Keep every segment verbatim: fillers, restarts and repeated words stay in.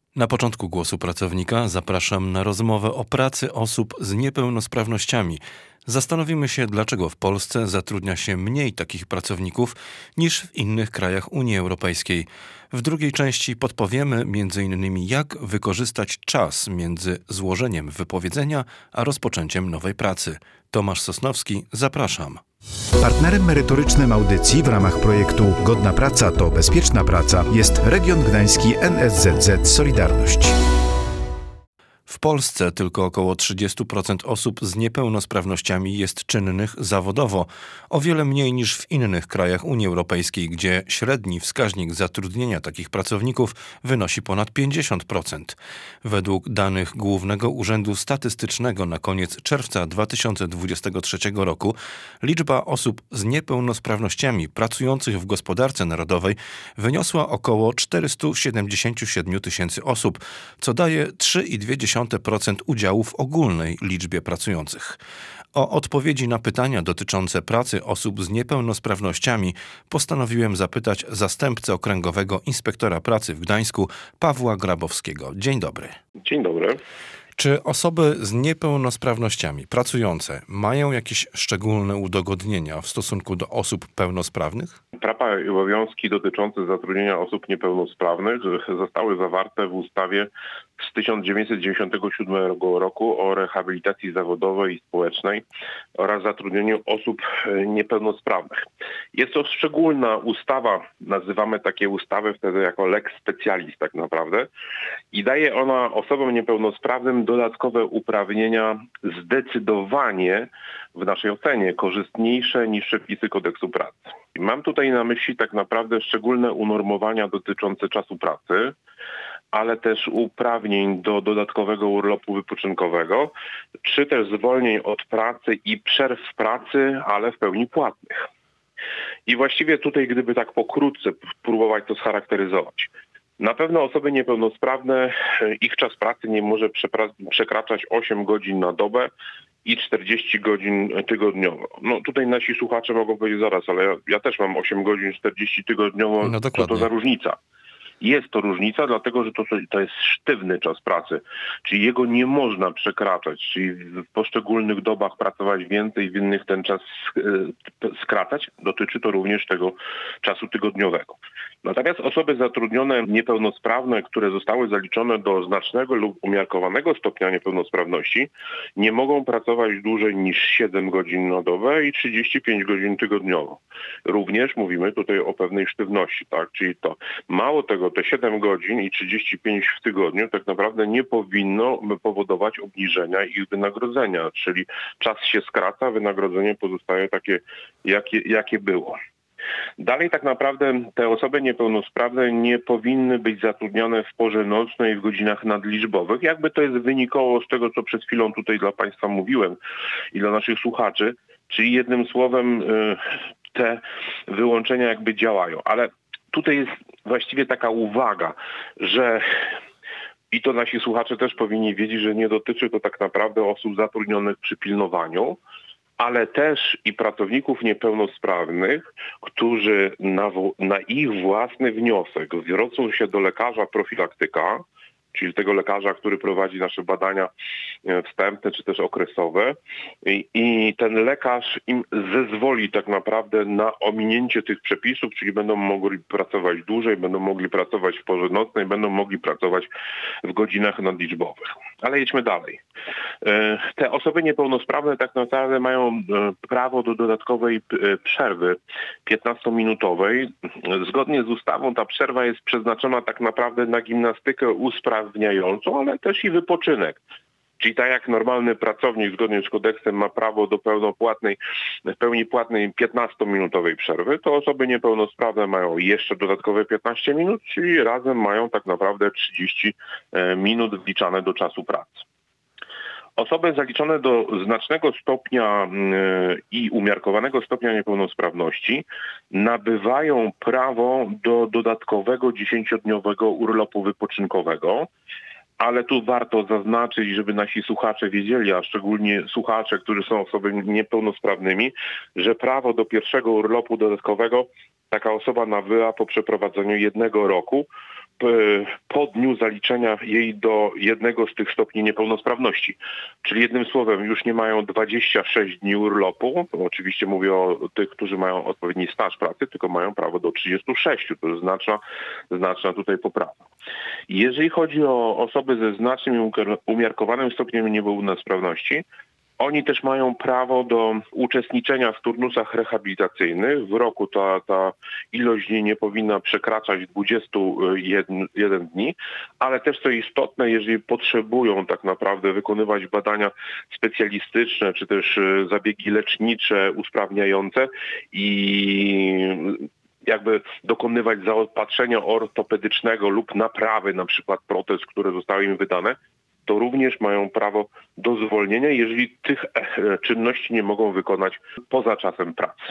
Na początku Głosu Pracownika zapraszam na rozmowę o pracy osób z niepełnosprawnościami. Zastanowimy się, dlaczego w Polsce zatrudnia się mniej takich pracowników niż w innych krajach Unii Europejskiej. W drugiej części podpowiemy między innymi, jak wykorzystać czas między złożeniem wypowiedzenia a rozpoczęciem nowej pracy. Tomasz Sosnowski, zapraszam. Partnerem merytorycznym audycji w ramach projektu Godna Praca to Bezpieczna Praca jest Region Gdański N S Z Z Solidarność. W Polsce tylko około trzydzieści procent osób z niepełnosprawnościami jest czynnych zawodowo, o wiele mniej niż w innych krajach Unii Europejskiej, gdzie średni wskaźnik zatrudnienia takich pracowników wynosi ponad pięćdziesiąt procent. Według danych Głównego Urzędu Statystycznego na koniec czerwca dwa tysiące dwudziestego trzeciego roku liczba osób z niepełnosprawnościami pracujących w gospodarce narodowej wyniosła około czterysta siedemdziesiąt siedem tysięcy osób, co daje trzy przecinek dwa procent udziału w ogólnej liczbie pracujących. O odpowiedzi na pytania dotyczące pracy osób z niepełnosprawnościami postanowiłem zapytać zastępcę Okręgowego Inspektora Pracy w Gdańsku Pawła Grabowskiego. Dzień dobry. Dzień dobry. Czy osoby z niepełnosprawnościami pracujące mają jakieś szczególne udogodnienia w stosunku do osób pełnosprawnych? Prawa i obowiązki dotyczące zatrudnienia osób niepełnosprawnych zostały zawarte w ustawie z tysiąc dziewięćset dziewięćdziesiątego siódmego roku o rehabilitacji zawodowej i społecznej oraz zatrudnieniu osób niepełnosprawnych. Jest to szczególna ustawa, nazywamy takie ustawy wtedy jako lex specialis tak naprawdę i daje ona osobom niepełnosprawnym dodatkowe uprawnienia zdecydowanie w naszej ocenie korzystniejsze niż przepisy kodeksu pracy. Mam tutaj na myśli tak naprawdę szczególne unormowania dotyczące czasu pracy, ale też uprawnień do dodatkowego urlopu wypoczynkowego, czy też zwolnień od pracy i przerw w pracy, ale w pełni płatnych. I właściwie tutaj, gdyby tak pokrótce próbować to scharakteryzować. Na pewno osoby niepełnosprawne, ich czas pracy nie może przepra- przekraczać osiem godzin na dobę i czterdzieści godzin tygodniowo. No tutaj nasi słuchacze mogą powiedzieć zaraz, ale ja, ja też mam osiem godzin czterdzieści tygodniowo, no co to za różnica? Jest to różnica, dlatego że to, to jest sztywny czas pracy, czyli jego nie można przekraczać, czyli w poszczególnych dobach pracować więcej, w innych ten czas skracać. Dotyczy to również tego czasu tygodniowego. Natomiast osoby zatrudnione niepełnosprawne, które zostały zaliczone do znacznego lub umiarkowanego stopnia niepełnosprawności, nie mogą pracować dłużej niż siedem godzin na dobę i trzydzieści pięć godzin tygodniowo. Również mówimy tutaj o pewnej sztywności, tak? Czyli to mało tego, te siedem godzin i trzydzieści pięć w tygodniu tak naprawdę nie powinno powodować obniżenia ich wynagrodzenia, czyli czas się skraca, wynagrodzenie pozostaje takie, jakie, jakie było. Dalej tak naprawdę te osoby niepełnosprawne nie powinny być zatrudnione w porze nocnej w godzinach nadliczbowych. Jakby to jest wynikało z tego, co przed chwilą tutaj dla Państwa mówiłem i dla naszych słuchaczy, czyli jednym słowem te wyłączenia jakby działają. Ale tutaj jest właściwie taka uwaga, że i to nasi słuchacze też powinni wiedzieć, że nie dotyczy to tak naprawdę osób zatrudnionych przy pilnowaniu, ale też i pracowników niepełnosprawnych, którzy na, na ich własny wniosek zwrócą się do lekarza profilaktyka, czyli tego lekarza, który prowadzi nasze badania wstępne czy też okresowe i, i ten lekarz im zezwoli tak naprawdę na ominięcie tych przepisów, czyli będą mogli pracować dłużej, będą mogli pracować w porze nocnej, będą mogli pracować w godzinach nadliczbowych. Ale jedźmy dalej. Te osoby niepełnosprawne tak naprawdę mają prawo do dodatkowej przerwy piętnastominutowej. Zgodnie z ustawą ta przerwa jest przeznaczona tak naprawdę na gimnastykę usprawniającą, ale też i wypoczynek. Czyli tak jak normalny pracownik zgodnie z kodeksem ma prawo do pełnopłatnej, w pełni płatnej piętnastominutowej przerwy, to osoby niepełnosprawne mają jeszcze dodatkowe piętnaście minut, czyli razem mają tak naprawdę trzydzieści minut wliczane do czasu pracy. Osoby zaliczone do znacznego stopnia i umiarkowanego stopnia niepełnosprawności nabywają prawo do dodatkowego dziesięciodniowego urlopu wypoczynkowego, ale tu warto zaznaczyć, żeby nasi słuchacze wiedzieli, a szczególnie słuchacze, którzy są osobami niepełnosprawnymi, że prawo do pierwszego urlopu dodatkowego taka osoba nabyła po przeprowadzeniu jednego roku po dniu zaliczenia jej do jednego z tych stopni niepełnosprawności. Czyli jednym słowem już nie mają dwadzieścia sześć dni urlopu, to oczywiście mówię o tych, którzy mają odpowiedni staż pracy, tylko mają prawo do trzydziestu sześciu. To jest znaczna, znaczna tutaj poprawa. Jeżeli chodzi o osoby ze znacznym i umiarkowanym stopniem niepełnosprawności, oni też mają prawo do uczestniczenia w turnusach rehabilitacyjnych. W roku ta, ta ilość dni nie powinna przekraczać dwudziestu jeden dni, ale też co istotne, jeżeli potrzebują tak naprawdę wykonywać badania specjalistyczne, czy też zabiegi lecznicze usprawniające i jakby dokonywać zaopatrzenia ortopedycznego lub naprawy na przykład protez, które zostały im wydane, to również mają prawo do zwolnienia, jeżeli tych czynności nie mogą wykonać poza czasem pracy.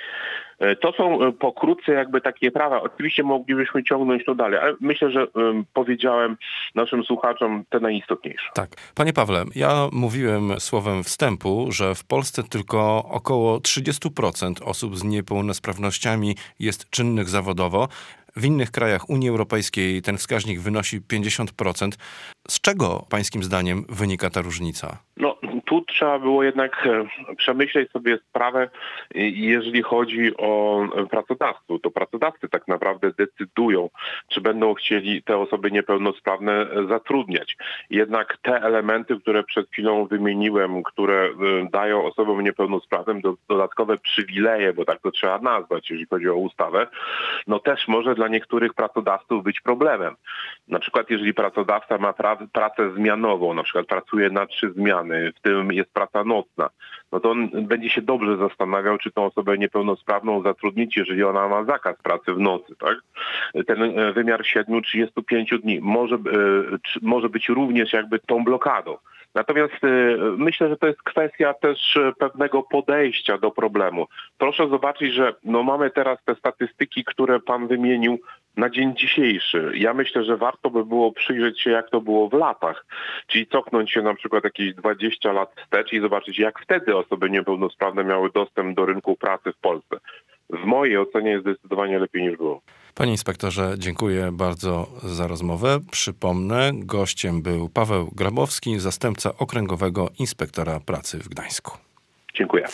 To są pokrótce jakby takie prawa. Oczywiście moglibyśmy ciągnąć to dalej, ale myślę, że um, powiedziałem naszym słuchaczom te najistotniejsze. Tak. Panie Pawle, ja mówiłem słowem wstępu, że w Polsce tylko około trzydzieści procent osób z niepełnosprawnościami jest czynnych zawodowo. W innych krajach Unii Europejskiej ten wskaźnik wynosi pięćdziesiąt procent. Z czego pańskim zdaniem wynika ta różnica? No, tu trzeba było jednak przemyśleć sobie sprawę, jeżeli chodzi o pracodawców. To pracodawcy tak naprawdę decydują, czy będą chcieli te osoby niepełnosprawne zatrudniać. Jednak te elementy, które przed chwilą wymieniłem, które dają osobom niepełnosprawnym do, dodatkowe przywileje, bo tak to trzeba nazwać, jeżeli chodzi o ustawę, no też może dla niektórych pracodawców być problemem. Na przykład jeżeli pracodawca ma pra- pracę zmianową, na przykład pracuje na trzy zmiany, w tym jest praca nocna, no to on będzie się dobrze zastanawiał, czy tą osobę niepełnosprawną zatrudnić, jeżeli ona ma zakaz pracy w nocy, tak? Ten wymiar siedmiu do trzydziestu pięciu dni może, może być również jakby tą blokadą. Natomiast myślę, że to jest kwestia też pewnego podejścia do problemu. Proszę zobaczyć, że no mamy teraz te statystyki, które pan wymienił na dzień dzisiejszy. Ja myślę, że warto by było przyjrzeć się, jak to było w latach. Czyli cofnąć się na przykład jakieś dwadzieścia lat wstecz i zobaczyć, jak wtedy osoby niepełnosprawne miały dostęp do rynku pracy w Polsce. W mojej ocenie jest zdecydowanie lepiej niż było. Panie inspektorze, dziękuję bardzo za rozmowę. Przypomnę, gościem był Paweł Grabowski, zastępca Okręgowego Inspektora Pracy w Gdańsku. Dziękuję.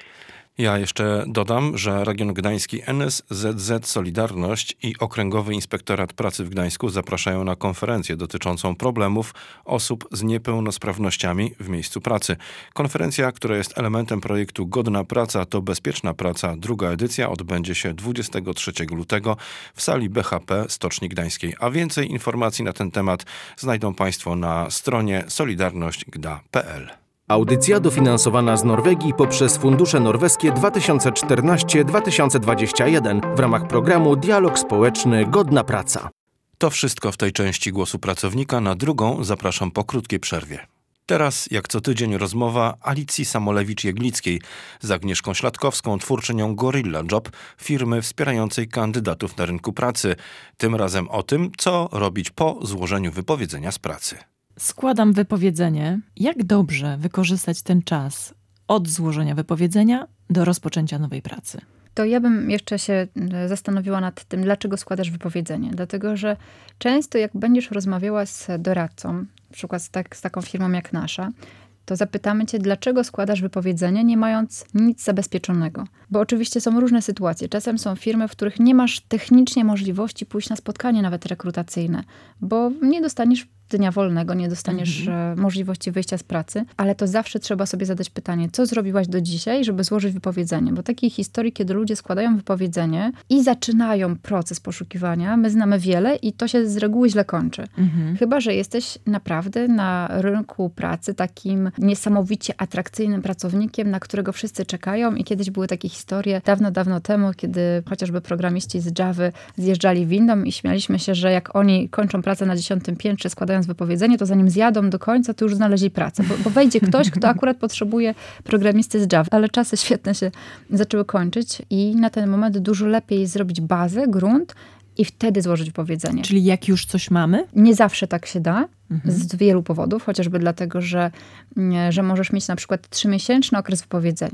Ja jeszcze dodam, że Region Gdański N S Z Z Solidarność i Okręgowy Inspektorat Pracy w Gdańsku zapraszają na konferencję dotyczącą problemów osób z niepełnosprawnościami w miejscu pracy. Konferencja, która jest elementem projektu Godna Praca to Bezpieczna Praca, druga edycja, odbędzie się dwudziestego trzeciego lutego w sali B H P Stoczni Gdańskiej. A więcej informacji na ten temat znajdą Państwo na stronie solidarność gda kropka p l. Audycja dofinansowana z Norwegii poprzez Fundusze Norweskie dwa tysiące czternaście do dwa tysiące dwudziestego pierwszego w ramach programu Dialog Społeczny Godna Praca. To wszystko w tej części Głosu Pracownika. Na drugą zapraszam po krótkiej przerwie. Teraz, jak co tydzień, rozmowa Alicji Samolewicz-Jeglickiej z Agnieszką Śladkowską, twórczynią Gorilla Job, firmy wspierającej kandydatów na rynku pracy. Tym razem o tym, co robić po złożeniu wypowiedzenia z pracy. Składam wypowiedzenie. Jak dobrze wykorzystać ten czas od złożenia wypowiedzenia do rozpoczęcia nowej pracy? To ja bym jeszcze się zastanowiła nad tym, dlaczego składasz wypowiedzenie. Dlatego, że często jak będziesz rozmawiała z doradcą, na przykład z, tak, z taką firmą jak nasza, to zapytamy cię, dlaczego składasz wypowiedzenie, nie mając nic zabezpieczonego. Bo oczywiście są różne sytuacje. Czasem są firmy, w których nie masz technicznie możliwości pójść na spotkanie nawet rekrutacyjne, bo nie dostaniesz dnia wolnego, nie dostaniesz mhm. możliwości wyjścia z pracy, ale to zawsze trzeba sobie zadać pytanie, co zrobiłaś do dzisiaj, żeby złożyć wypowiedzenie. Bo takiej historii, kiedy ludzie składają wypowiedzenie i zaczynają proces poszukiwania, my znamy wiele i to się z reguły źle kończy. Mhm. Chyba że jesteś naprawdę na rynku pracy takim niesamowicie atrakcyjnym pracownikiem, na którego wszyscy czekają i kiedyś były takie historie dawno, dawno temu, kiedy chociażby programiści z Javy zjeżdżali windą i śmialiśmy się, że jak oni kończą pracę na dziesiątym piętrze, składają wypowiedzenie, to zanim zjadą do końca, to już znaleźli pracę. Bo, bo wejdzie ktoś, kto akurat potrzebuje programisty z Java. Ale czasy świetne się zaczęły kończyć i na ten moment dużo lepiej zrobić bazę, grunt i wtedy złożyć wypowiedzenie. Czyli jak już coś mamy? Nie zawsze tak się da. Mhm. Z wielu powodów. Chociażby dlatego, że, że możesz mieć na przykład trzymiesięczny okres wypowiedzenia.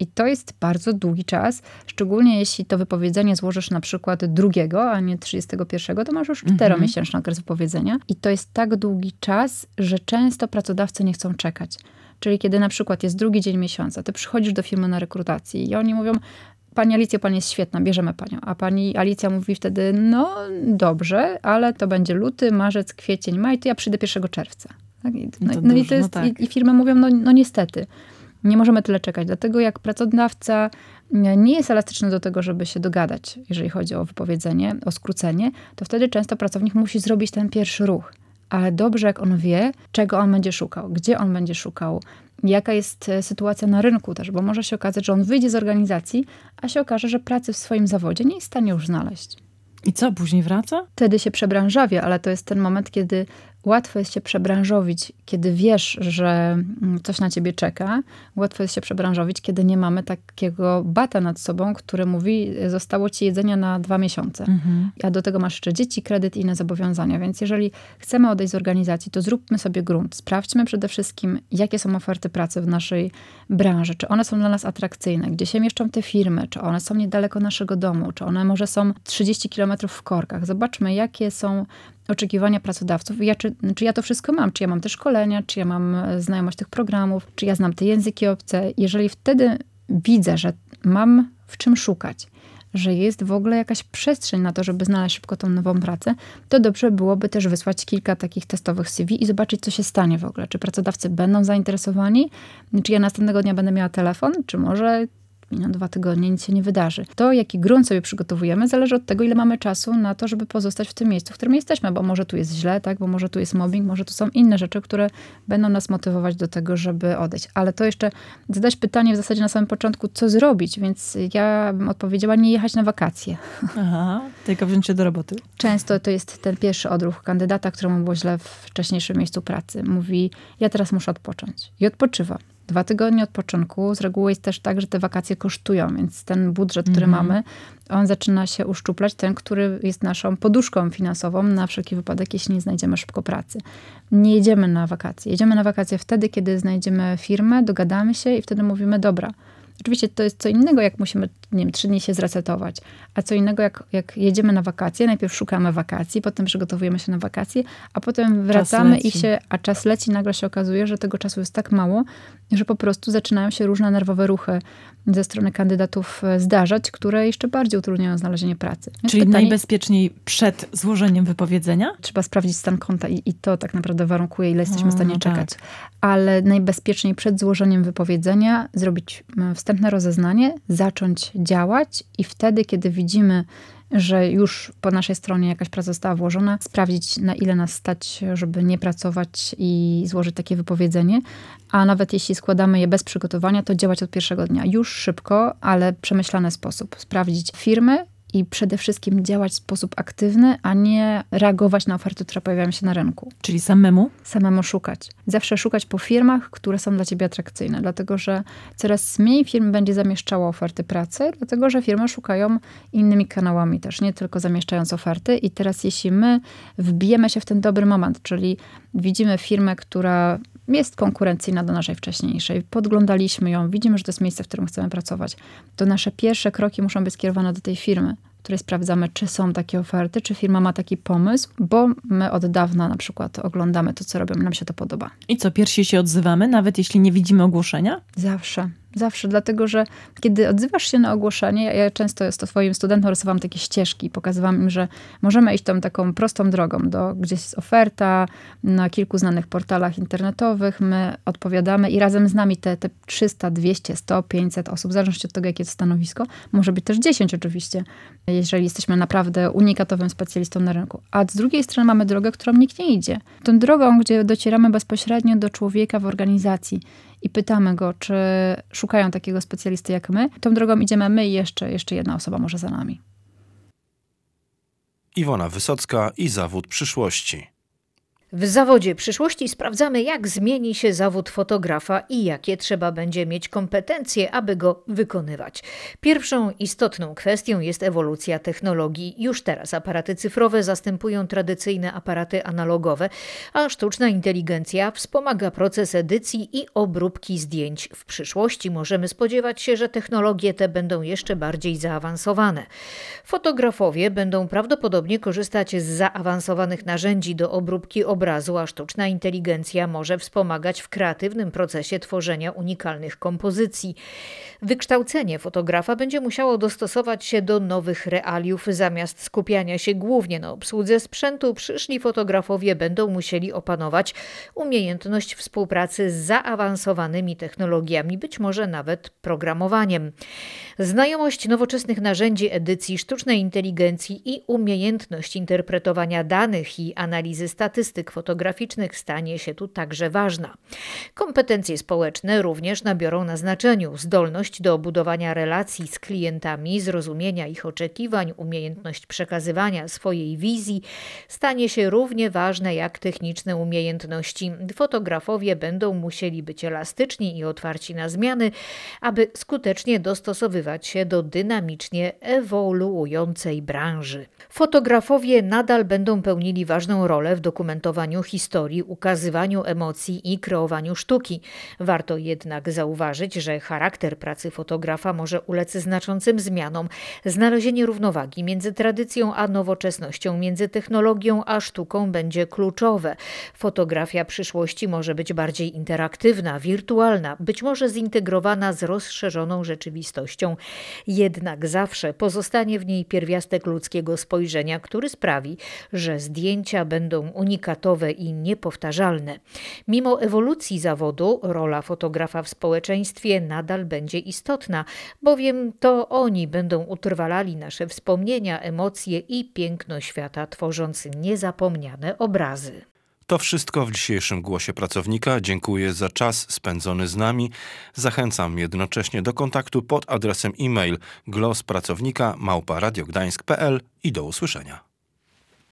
I to jest bardzo długi czas, szczególnie jeśli to wypowiedzenie złożysz na przykład drugiego, a nie trzydziestego pierwszego, to masz już czteromiesięczny okres wypowiedzenia. I to jest tak długi czas, że często pracodawcy nie chcą czekać. Czyli kiedy na przykład jest drugi dzień miesiąca, ty przychodzisz do firmy na rekrutacji i oni mówią: Pani Alicjo, pani jest świetna, bierzemy panią. A pani Alicja mówi wtedy: no dobrze, ale to będzie luty, marzec, kwiecień, maj, to ja przyjdę pierwszego czerwca. Tak? I, no, to no dużo, i, to jest, no tak. i, i firmy mówią: no, no niestety, nie możemy tyle czekać. Dlatego jak pracodawca nie jest elastyczny do tego, żeby się dogadać, jeżeli chodzi o wypowiedzenie, o skrócenie, to wtedy często pracownik musi zrobić ten pierwszy ruch. Ale dobrze, jak on wie, czego on będzie szukał, gdzie on będzie szukał, jaka jest sytuacja na rynku też, bo może się okazać, że on wyjdzie z organizacji, a się okaże, że pracy w swoim zawodzie nie jest w stanie już znaleźć. I co, później wraca? Wtedy się przebranżawia, ale to jest ten moment, kiedy łatwo jest się przebranżowić, kiedy wiesz, że coś na ciebie czeka. Łatwo jest się przebranżowić, kiedy nie mamy takiego bata nad sobą, który mówi: zostało ci jedzenia na dwa miesiące. Mhm. A do tego masz jeszcze dzieci, kredyt i inne zobowiązania. Więc jeżeli chcemy odejść z organizacji, to zróbmy sobie grunt. Sprawdźmy przede wszystkim, jakie są oferty pracy w naszej branży. Czy one są dla nas atrakcyjne? Gdzie się mieszczą te firmy? Czy one są niedaleko naszego domu? Czy one może są trzydzieści kilometrów w korkach? Zobaczmy, jakie są oczekiwania pracodawców. Ja, czy, czy ja to wszystko mam? Czy ja mam te szkolenia? Czy ja mam znajomość tych programów? Czy ja znam te języki obce? Jeżeli wtedy widzę, że mam w czym szukać, że jest w ogóle jakaś przestrzeń na to, żeby znaleźć szybko tą nową pracę, to dobrze byłoby też wysłać kilka takich testowych C V i zobaczyć, co się stanie w ogóle. Czy pracodawcy będą zainteresowani? Czy ja następnego dnia będę miała telefon? Czy może na dwa tygodnie nic się nie wydarzy. To, jaki grunt sobie przygotowujemy, zależy od tego, ile mamy czasu na to, żeby pozostać w tym miejscu, w którym jesteśmy, bo może tu jest źle, tak? Bo może tu jest mobbing, może tu są inne rzeczy, które będą nas motywować do tego, żeby odejść. Ale to jeszcze zadać pytanie w zasadzie na samym początku, co zrobić, więc ja bym odpowiedziała: nie jechać na wakacje. Aha, tylko wziąć się do roboty. Często to jest ten pierwszy odruch kandydata, któremu było źle w wcześniejszym miejscu pracy. Mówi: ja teraz muszę odpocząć. I odpoczywa. Dwa tygodnie odpoczynku. Z reguły jest też tak, że te wakacje kosztują, więc ten budżet, który mm-hmm. mamy, on zaczyna się uszczuplać. Ten, który jest naszą poduszką finansową na wszelki wypadek, jeśli nie znajdziemy szybko pracy. Nie jedziemy na wakacje. Jedziemy na wakacje wtedy, kiedy znajdziemy firmę, dogadamy się i wtedy mówimy: dobra. Oczywiście to jest co innego, jak musimy, nie wiem, trzy dni się zresetować, a co innego, jak, jak jedziemy na wakacje. Najpierw szukamy wakacji, potem przygotowujemy się na wakacje, a potem wracamy i się, a czas leci, nagle się okazuje, że tego czasu jest tak mało, że po prostu zaczynają się różne nerwowe ruchy ze strony kandydatów zdarzać, które jeszcze bardziej utrudniają znalezienie pracy. Więc Czyli pytanie, najbezpieczniej przed złożeniem wypowiedzenia? Trzeba sprawdzić stan konta i, i to tak naprawdę warunkuje, ile jesteśmy w O, stanie no czekać. tak. Ale najbezpieczniej przed złożeniem wypowiedzenia zrobić wstępne rozeznanie, zacząć działać i wtedy, kiedy widzimy, że już po naszej stronie jakaś praca została włożona, sprawdzić, na ile nas stać, żeby nie pracować i złożyć takie wypowiedzenie. A nawet jeśli składamy je bez przygotowania, to działać od pierwszego dnia. Już szybko, ale przemyślany sposób. Sprawdzić firmy i przede wszystkim działać w sposób aktywny, a nie reagować na oferty, które pojawiają się na rynku. Czyli samemu? Samemu szukać. Zawsze szukać po firmach, które są dla ciebie atrakcyjne, dlatego że coraz mniej firm będzie zamieszczało oferty pracy, dlatego że firmy szukają innymi kanałami też, nie tylko zamieszczając oferty. I teraz jeśli my wbijemy się w ten dobry moment, czyli widzimy firmę, która jest konkurencyjna do naszej wcześniejszej, podglądaliśmy ją, widzimy, że to jest miejsce, w którym chcemy pracować, to nasze pierwsze kroki muszą być skierowane do tej firmy, w której sprawdzamy, czy są takie oferty, czy firma ma taki pomysł, bo my od dawna na przykład oglądamy to, co robią, nam się to podoba. I co, pierwsi się odzywamy, nawet jeśli nie widzimy ogłoszenia? Zawsze. Zawsze, dlatego że kiedy odzywasz się na ogłoszenie, ja często swoim studentom rysowałam takie ścieżki, pokazywałam im, że możemy iść tą taką prostą drogą, do, gdzieś jest oferta na kilku znanych portalach internetowych, my odpowiadamy i razem z nami te, te trzysta, dwieście, sto, pięćset osób, w zależności od tego, jakie jest stanowisko, może być też dziesięć oczywiście, jeżeli jesteśmy naprawdę unikatowym specjalistą na rynku. A z drugiej strony mamy drogę, którą nikt nie idzie. Tą drogą, gdzie docieramy bezpośrednio do człowieka w organizacji i pytamy go, czy szukają takiego specjalisty jak my. Tą drogą idziemy my i jeszcze, jeszcze jedna osoba może za nami. Iwona Wysocka i zawód przyszłości. W zawodzie przyszłości sprawdzamy, jak zmieni się zawód fotografa i jakie trzeba będzie mieć kompetencje, aby go wykonywać. Pierwszą istotną kwestią jest ewolucja technologii. Już teraz aparaty cyfrowe zastępują tradycyjne aparaty analogowe, a sztuczna inteligencja wspomaga proces edycji i obróbki zdjęć. W przyszłości możemy spodziewać się, że technologie te będą jeszcze bardziej zaawansowane. Fotografowie będą prawdopodobnie korzystać z zaawansowanych narzędzi do obróbki obrazu, a sztuczna inteligencja może wspomagać w kreatywnym procesie tworzenia unikalnych kompozycji. Wykształcenie fotografa będzie musiało dostosować się do nowych realiów. Zamiast skupiania się głównie na obsłudze sprzętu, przyszli fotografowie będą musieli opanować umiejętność współpracy z zaawansowanymi technologiami, być może nawet programowaniem. Znajomość nowoczesnych narzędzi edycji, sztucznej inteligencji i umiejętność interpretowania danych i analizy statystyk fotograficznych stanie się tu także ważna. Kompetencje społeczne również nabiorą na znaczeniu. Zdolność do budowania relacji z klientami, zrozumienia ich oczekiwań, umiejętność przekazywania swojej wizji stanie się równie ważne jak techniczne umiejętności. Fotografowie będą musieli być elastyczni i otwarci na zmiany, aby skutecznie dostosowywać się do dynamicznie ewoluującej branży. Fotografowie nadal będą pełnili ważną rolę w dokumentowaniu historii, ukazywaniu emocji i kreowaniu sztuki. Warto jednak zauważyć, że charakter pracy fotografa może ulec znaczącym zmianom. Znalezienie równowagi między tradycją a nowoczesnością, między technologią a sztuką będzie kluczowe. Fotografia przyszłości może być bardziej interaktywna, wirtualna, być może zintegrowana z rozszerzoną rzeczywistością. Jednak zawsze pozostanie w niej pierwiastek ludzkiego spojrzenia, który sprawi, że zdjęcia będą unikatowe i niepowtarzalne. Mimo ewolucji zawodu, rola fotografa w społeczeństwie nadal będzie istotna, bowiem to oni będą utrwalali nasze wspomnienia, emocje i piękno świata, tworząc niezapomniane obrazy. To wszystko w dzisiejszym Głosie Pracownika. Dziękuję za czas spędzony z nami. Zachęcam jednocześnie do kontaktu pod adresem e-mail głospracownika małpa radiogdańsk kropka p l i do usłyszenia.